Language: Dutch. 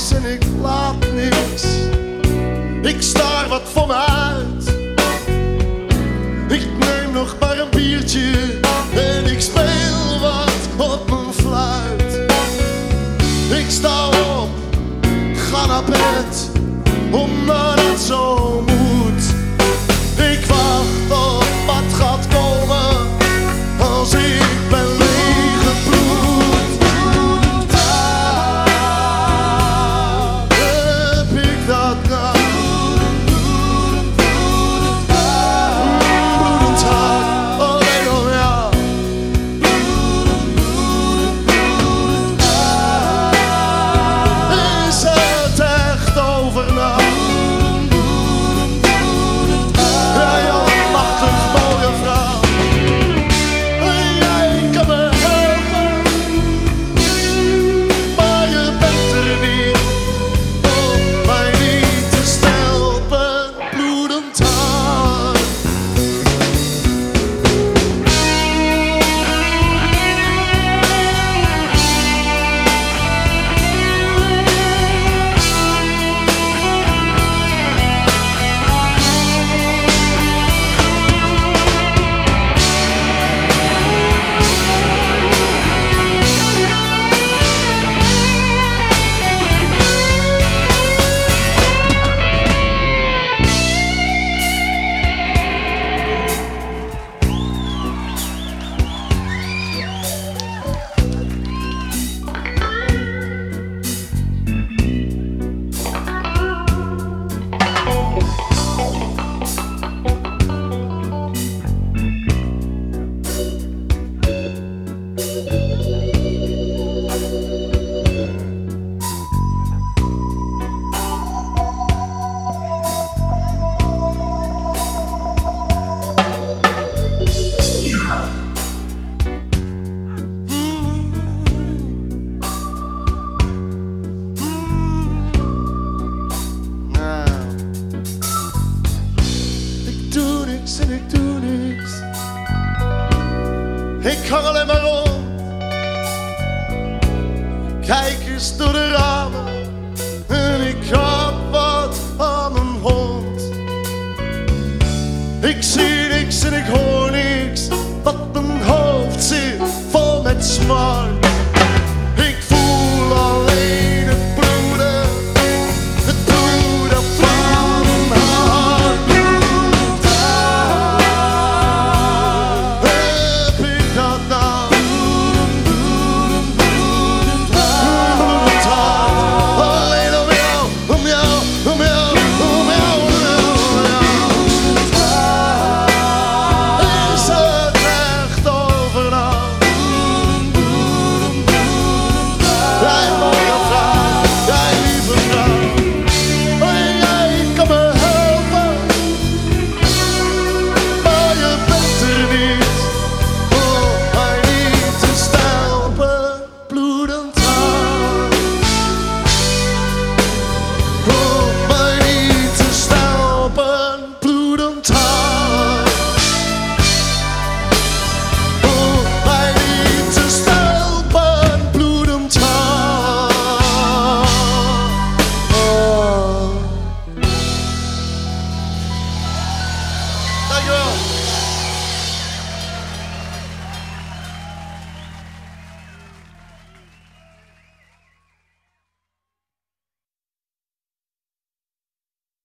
niks en ik laat niks. Ik staar wat voor me uit. Ik neem nog maar een biertje en ik speel wat op mijn fluit. Ik sta op, ga naar bed, omdat het zo moet. Ik wacht op wat gaat komen als ik ben leeggebloed. Heb ik dat nou? Bloedend hart, alleen om jou. Is het echt over nou? Jij almachtig mooie vrouw. Jij kan me helpen, maar je bent er niet om mij niet te stelpen. Bloedend hart. Ik doe niks en ik doe niks. Ik hang alleen maar rond. Kijk eens door de ramen en ik hap wat aan mijn hond. Ik zie niks en ik hoor niks, wat mijn hoofd zit vol met smart. Ik voel alleen het bloeden van mijn hart. Heb ik dat nou? Bloedend hart, alleen om jou, om jou, om jou, om jou, om jou. Is het echt over nou? Jij mooie vrouw, jij lieve vrouw. Jij kan me helpen, maar je bent er niet om mij niet te stelpen. Bloedend hart.